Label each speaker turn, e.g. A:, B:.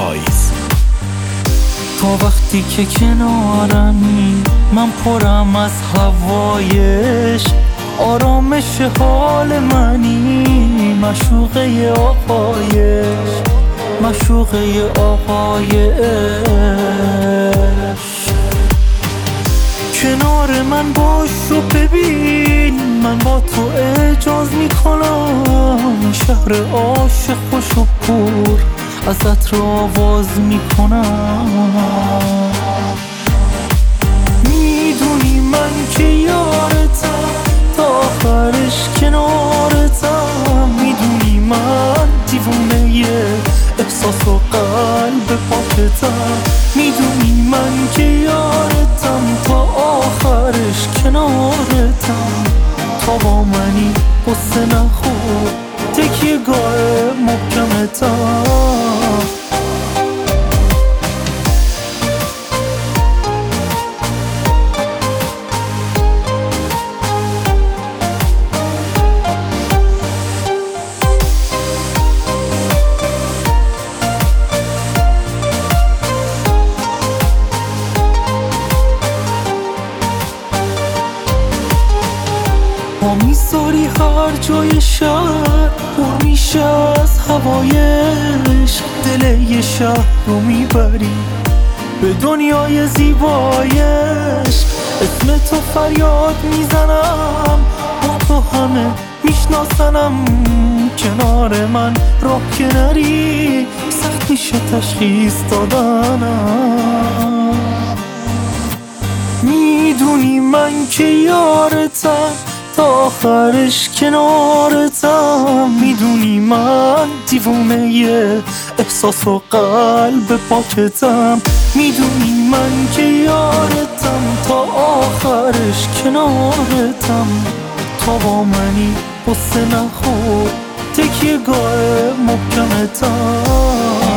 A: پاییز.
B: تا وقتی که کنارمی من پرم از هوایش، آرامش حال منی، معشوقه آقایش، معشوقه آقایش. کنار من باش و ببین من با تو اعجاز میکنم، شهر عاشق خوش و پر ازت رو آواز میکنم. میدونی من که یارتم تا آخرش کنارتم، میدونی من دیوونه احساس و قلب پاکتم، میدونی من که یارتم تا آخرش کنارتم. تا با منی قصه نخور تکیه گاه محکمتم. ما میذاری هر جای شهر پر میشه از هوایش، دل یه شهر رو میبری به دنیای زیبایش. اسم تو فریاد میزنم با تو همه میشناسنم، کنار من راه که نری سخت میشه تشخیص دادنم. میدونی من که یارتم تا آخرش کنارتم، میدونی من دیوونه احساس و قلب پاکتم، میدونی من که یارتم تا آخرش کنارتم. تا با منی قصه نخور تکیه گاه محکمتم.